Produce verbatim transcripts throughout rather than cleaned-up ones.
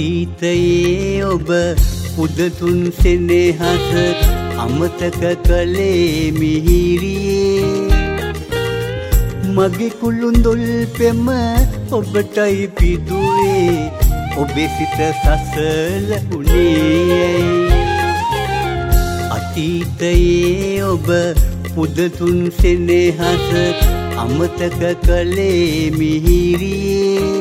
අතීතයේ ඔබ පුදතුන් සෙනෙහස අමතක කළේ මිහිරියේ මගේ කුළුඳුල් පෙම ඔබටයි පිදුවේ ඔබේ සිත සසල උනේ අතීතයේ ඔබ පුදතුන් සෙනෙහස අමතක කළේ මිහිරියේ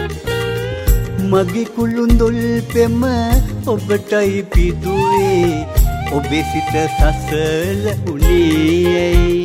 මගේ කුළුඳුල් පෙම ඔබටයි පිදුවේ ඔබේ සිත සසල උනේ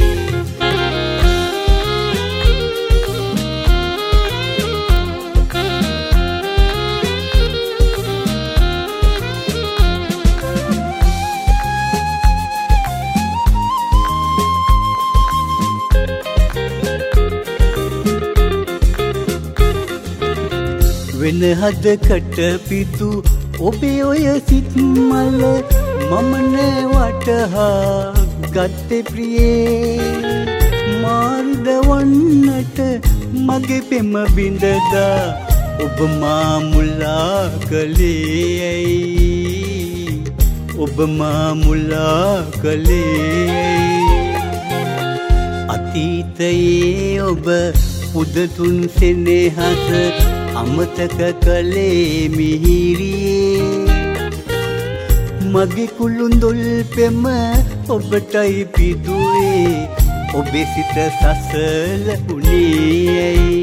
වෙන හදකට පිතු ඔබේ ඔය සිත් මල මම නෑ වටහා ගත්තේ ප්‍රියේ මාර්ග වන්නට මගේ පෙම බිඳදා ඔබ මා මුලා කළේ ඇයි ඔබ මා මුලා කළේ අතීතයේ ඔබ පුදතුන් සෙනෙහස අමතක කළේ මිහිරියේ මගේ කුළුඳුල් පෙම ඔබටයි පිදුවේ ඔබේ සිත සසල උනේ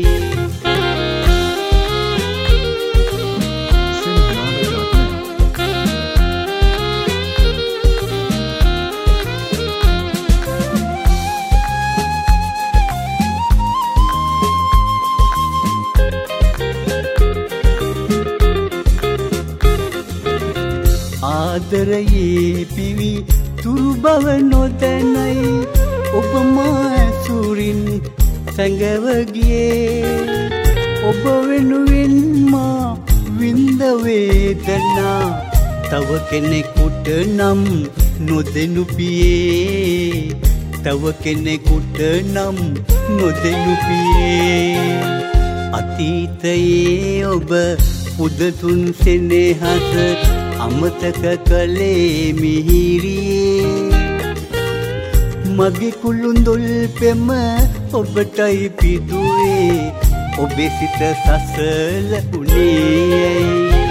ආදරයේ පිවි තුරු බව නොදැනයි ඔබ මා ඇසුරින් සැඟව ගියේ ඔබ වෙනුවෙන් මා විඳ වේදනා තව කෙනෙකුට නම් නොදෙනු පියේ තව කෙනෙකුට නම් නොදෙනු පියේ අතීතයේ ඔබ පුදතුන් සෙනෙහස අමතක කළේ මිහිරියේ මගේ කුළුඳුල් පෙම ඔබටයි පිදුවේ ඔබේ සිත සසල උනේ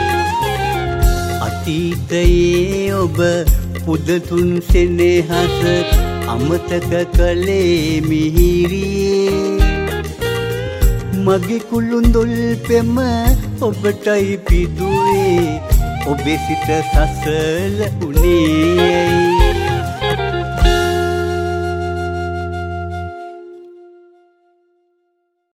අතීතයේ ඔබ පුදතුන් සෙනෙහස අමතක කළේ මිහිරියේ මගේ කුළුඳුල් පෙම ඔබටයි පිදුවේ ඔබේ සිත සසල උනේ